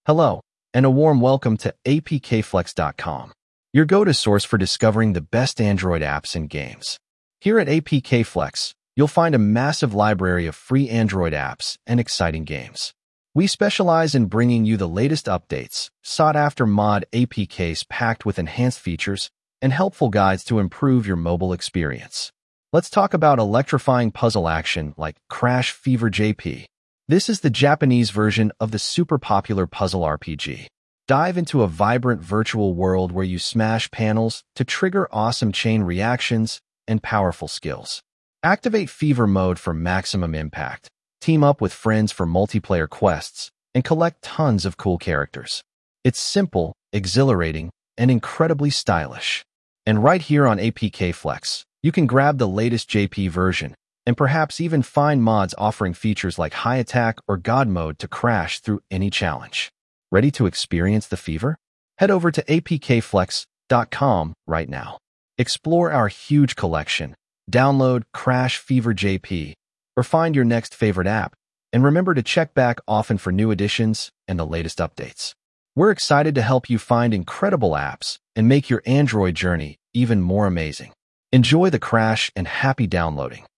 Hello, and a warm welcome to apkflex.com, your go-to source for discovering the best Android apps and games. Here at apkflex, you'll find a massive library of free Android apps and exciting games. We specialize in bringing you the latest updates, sought-after mod APKs packed with enhanced features, and helpful guides to improve your mobile experience. Let's talk about electrifying puzzle action like Crash Fever JP. This is the Japanese version of the super popular puzzle RPG. Dive into a vibrant virtual world where you smash panels to trigger awesome chain reactions and powerful skills. Activate Fever mode for maximum impact. Team up with friends for multiplayer quests and collect tons of cool characters. It's simple, exhilarating, and incredibly stylish. And right here on APK Flex, you can grab the latest JP version and perhaps even find mods offering features like High Attack or God Mode to crash through any challenge. Ready to experience the fever? Head over to apkflex.com right now. Explore our huge collection, download Crash Fever JP, or find your next favorite app, and remember to check back often for new additions and the latest updates. We're excited to help you find incredible apps and make your Android journey even more amazing. Enjoy the crash and happy downloading.